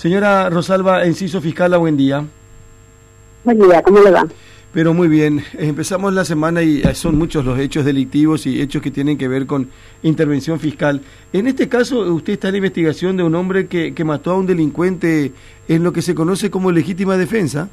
Señora Rosalba Enciso, fiscala, buen día. Buen día, ¿cómo le va? Pero muy bien, empezamos la semana y son muchos los hechos delictivos y hechos que tienen que ver con intervención fiscal. En este caso, usted está en la investigación de un hombre que mató a un delincuente en lo que se conoce como legítima defensa.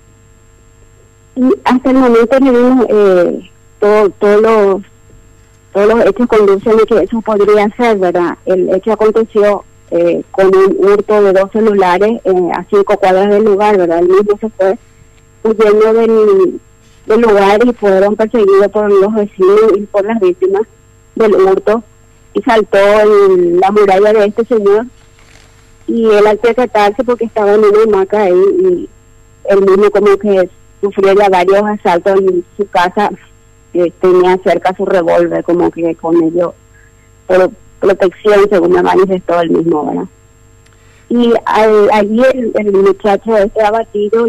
Y hasta el momento tenemos todos los hechos conducen a que eso podría ser, ¿verdad? El hecho aconteció con un hurto de 2 celulares a 5 cuadras del lugar, ¿verdad? El mismo se fue huyendo del lugar y fueron perseguidos por los vecinos y por las víctimas del hurto y saltó en la muralla de este señor y él al percatarse porque estaba en una hamaca ahí y él mismo como que sufrió ya varios asaltos en su casa, tenía cerca su revólver como que con ello por protección según me manifestó él mismo, ¿verdad? Y allí el muchacho este abatido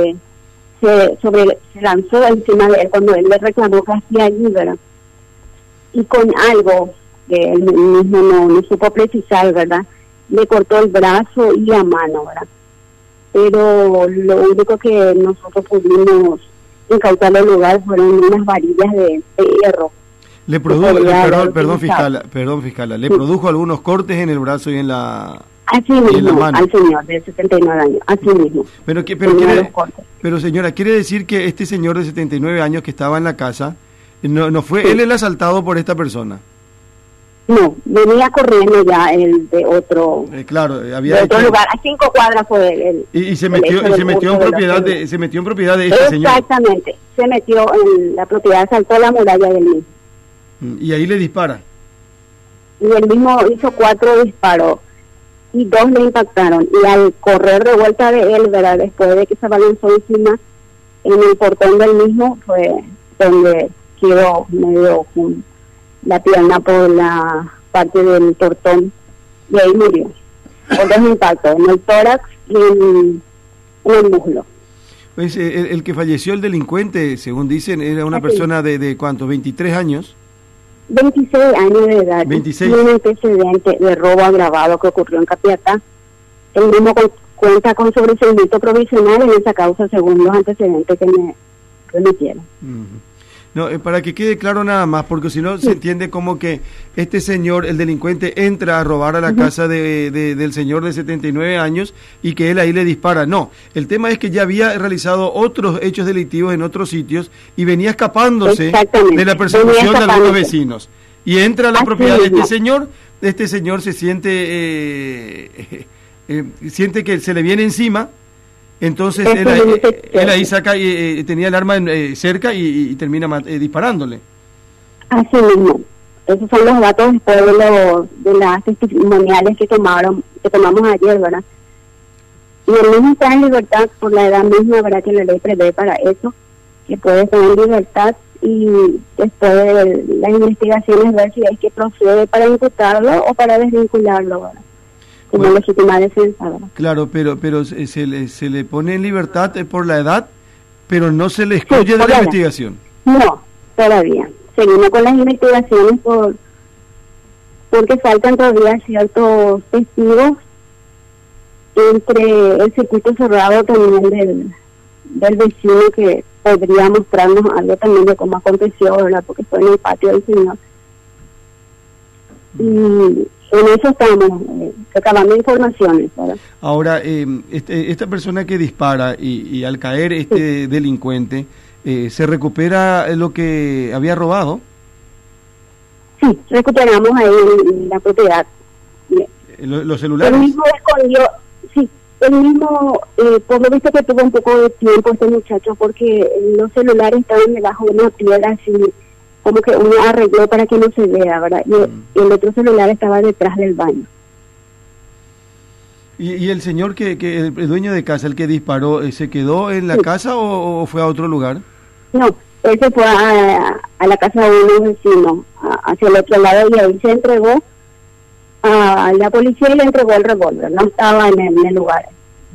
se lanzó encima de él cuando él le reclamó que hacía allí, ¿verdad? Y con algo que él mismo no supo precisar, ¿verdad? Le cortó el brazo y la mano, ¿verdad? Pero lo único que nosotros pudimos incautar del lugar fueron unas varillas de hierro. Le produjo, perdón fiscala, le produjo algunos cortes en el brazo y en la... Así mismo, al señor de 79 años, así mismo. Pero señora, ¿quiere decir que este señor de 79 años que estaba en la casa, no fue él el asaltado por esta persona? No, venía corriendo ya el de otro... claro, había de otro lugar, a 5 cuadras fue él. Y se metió en propiedad de este señor. Exactamente, se metió en la propiedad, saltó la muralla del mismo. Y ahí le dispara. Y él mismo hizo 4 disparos. Y 2 le impactaron, y al correr de vuelta de él, ¿verdad? Después de que se balanzó encima, en el portón del mismo fue donde quedó medio con la pierna por la parte del portón, y ahí murió, con 2 impactos, en el tórax y en el muslo. Pues el que falleció, el delincuente, según dicen, era una persona de ¿cuánto? ¿23 años? 26 años de edad. 26. Tiene un antecedente de robo agravado que ocurrió en Capiatá. El mismo cuenta con sobreseimiento provisional en esa causa según los antecedentes que me remitieron. No, para que quede claro nada más, porque si no se entiende como que este señor, el delincuente, entra a robar a la casa del señor de 79 años y que él ahí le dispara. No, el tema es que ya había realizado otros hechos delictivos en otros sitios y venía escapándose de la persecución de algunos vecinos. Y entra a la propiedad de este señor se siente siente que se le viene encima. Entonces él ahí saca y tenía el arma cerca y termina disparándole. Así mismo. Esos son los datos después de las testimoniales que tomamos ayer, ¿verdad? Y el mismo está en libertad por la edad misma, ¿verdad? Que la ley prevé para eso, que puede estar en libertad y después de las investigaciones ver si hay que proceder para imputarlo o para desvincularlo, ¿verdad? Como legítima defensa, ¿verdad? Claro, pero se le pone en libertad por la edad, pero no se le excluye de la investigación. No, todavía. Seguimos con las investigaciones porque faltan todavía ciertos testigos entre el circuito cerrado también del vecino que podría mostrarnos algo también de cómo aconteció, ¿verdad? Porque fue en el patio del señor. Y en eso estamos recabando informaciones, ¿verdad? Ahora, esta persona que dispara y al caer este delincuente, ¿se recupera lo que había robado? Sí, recuperamos ahí la propiedad. ¿Los celulares? Él mismo escondió, sí, él mismo, por lo visto que tuvo un poco de tiempo este muchacho, porque los celulares estaban debajo de una piedra así, como que uno arregló para que no se vea, ¿verdad? Y el otro celular estaba detrás del baño. ¿Y el señor que el dueño de casa, el que disparó, se quedó en la casa o fue a otro lugar? No, él se fue a la casa de unos vecinos, hacia el otro lado, y ahí se entregó a la policía y le entregó el revólver, no estaba en el lugar.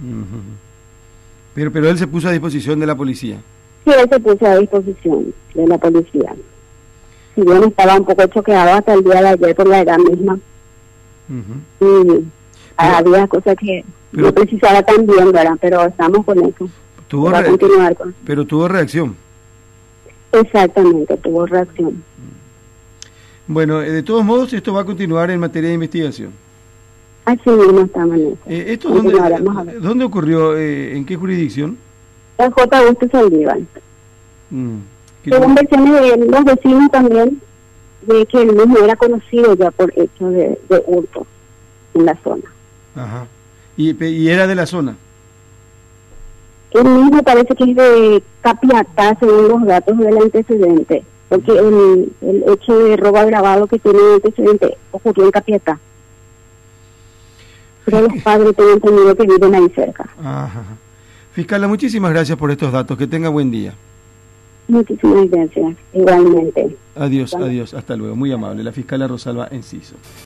Pero él se puso a disposición de la policía. Sí, él se puso a disposición de la policía. Si bien estaba un poco choqueado hasta el día de ayer por la edad misma. había cosas que no precisaba también, ¿verdad? Pero estamos con eso. Pero tuvo reacción. Exactamente, tuvo reacción. Bueno, de todos modos, esto va a continuar en materia de investigación. Así mismo estamos en eso. ¿Esto dónde ocurrió? ¿En qué jurisdicción? La J. Augusto Saldívar. Según versiones de los vecinos también, de que el mismo era conocido ya por hechos de hurto en la zona. Ajá. ¿Y era de la zona? El mismo parece que es de Capiatá, según los datos del antecedente, porque el hecho de robo agravado que tiene el antecedente ocurrió en Capiatá. Pero los padres tengo entendido que viven ahí cerca. Ajá. Fiscala, muchísimas gracias por estos datos. Que tenga buen día. Muchísimas gracias. Igualmente. Adiós, adiós. Hasta luego. Muy amable. La fiscala Rosalba Enciso.